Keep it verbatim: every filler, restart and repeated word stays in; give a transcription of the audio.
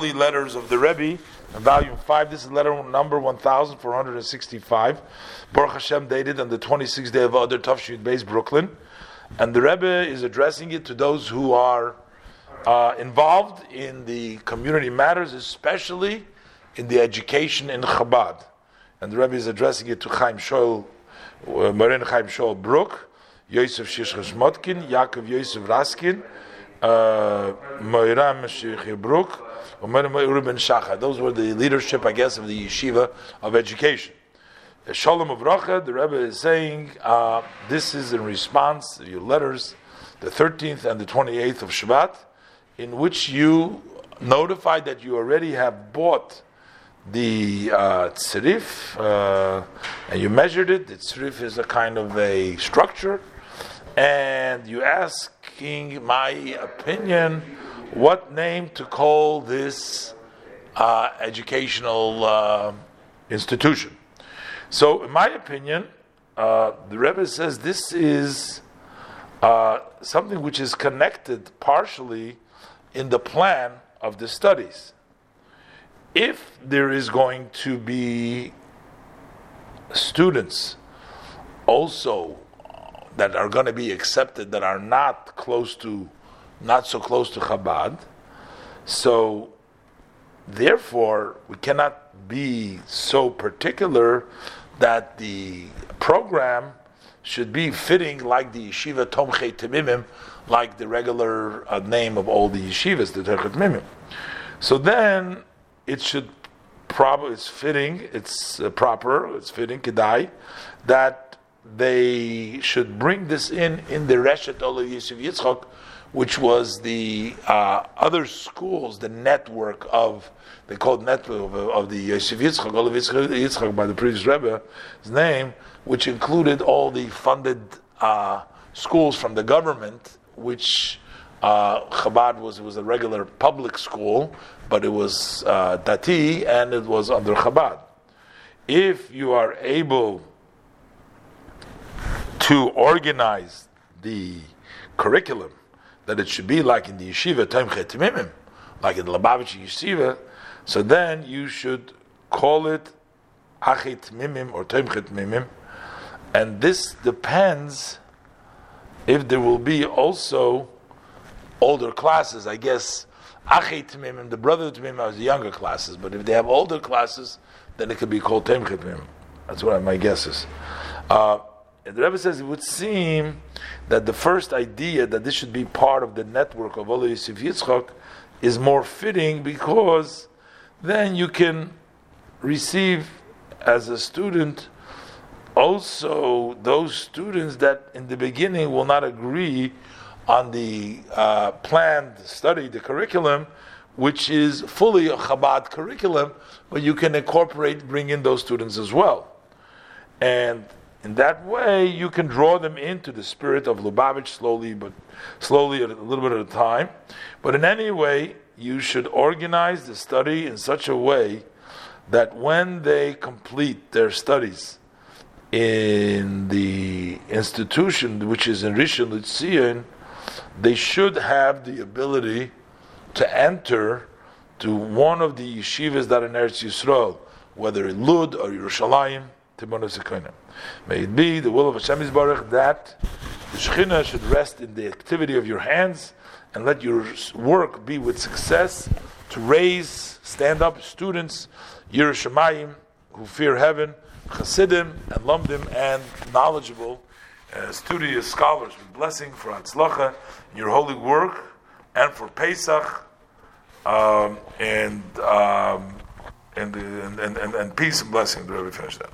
early letters of the Rebbe, in volume five. This is letter number one thousand four hundred sixty-five. Baruch Hashem, dated on the twenty-sixth day of Adar Tafshid Beis, Brooklyn. And the Rebbe is addressing it to those who are uh, involved in the community matters, especially in the education in Chabad. And the Rebbe is addressing it to Chaim Shoel, uh, Marin Chaim Shoel Brook, Yosef Shishcha Shmotkin, Yaakov Yosef Raskin, uh, Moiram Shishcha Brook, Ruben Shachar. Those were the leadership, I guess, of the yeshiva of education. Shalom Uvracha, the Rebbe is saying, uh, this is in response to your letters, the thirteenth and the twenty-eighth of Shabbat, in which you notified that you already have bought the uh, tzrif, uh, and you measured it. The tzrif is a kind of a structure, and you asking my opinion what name to call this uh, educational uh, institution. So, in my opinion, uh, the Rebbe says this is uh, something which is connected partially in the plan of the studies. If there is going to be students also that are going to be accepted that are not close to, not so close to Chabad, so therefore we cannot be so particular that the program should be fitting like the yeshiva Tomchei Temimim, like the regular uh, name of all the yeshivas, the Tomchei Temimim. So then it should probably, it's fitting, it's uh, proper, it's fitting, kedai, that they should bring this in in the Reshet Olav Yosef Yitzchak, which was the uh, other schools, the network of, they called network of, of the Yosef Yitzchak, Olav Yitzchak by the previous Rebbe's name, which included all the funded uh, schools from the government, which uh, Chabad was was a regular public school, but it was uh, Dati and it was under Chabad. If you are able to organize the curriculum that it should be like in the yeshiva Tomchei Temimim, like in the Lubavitch yeshiva, so then you should call it Achei Temimim or Tomchei Temimim, and this depends if there will be also older classes. I guess Achei Temimim, the brother of Temimim, are the younger classes, but if they have older classes, then it could be called Tomchei Temimim. That's what my guess is. Uh, And the Rebbe says it would seem that the first idea that this should be part of the network of Olav Yosef Yitzchak is more fitting, because then you can receive as a student also those students that in the beginning will not agree on the uh, planned study, the curriculum, which is fully a Chabad curriculum, but you can incorporate, bring in those students as well. And in that way, you can draw them into the spirit of Lubavitch slowly, but slowly, a little bit at a time. But in any way, you should organize the study in such a way that when they complete their studies in the institution, which is in Rishon LeZion, they should have the ability to enter to one of the yeshivas that are in Eretz Yisrael, whether in Lud or Yerushalayim. May it be the will of Hashem Yisbarach that the Shekhinah should rest in the activity of your hands, and let your work be with success to raise, stand up students, Yerushalayim, who fear heaven, Chasidim and Lomdim, and knowledgeable, uh, studious scholars, with blessing for Hatzlacha in your holy work, and for Pesach, um, and, um, and, and, and, and, and peace and blessing. The Rebbe finished that.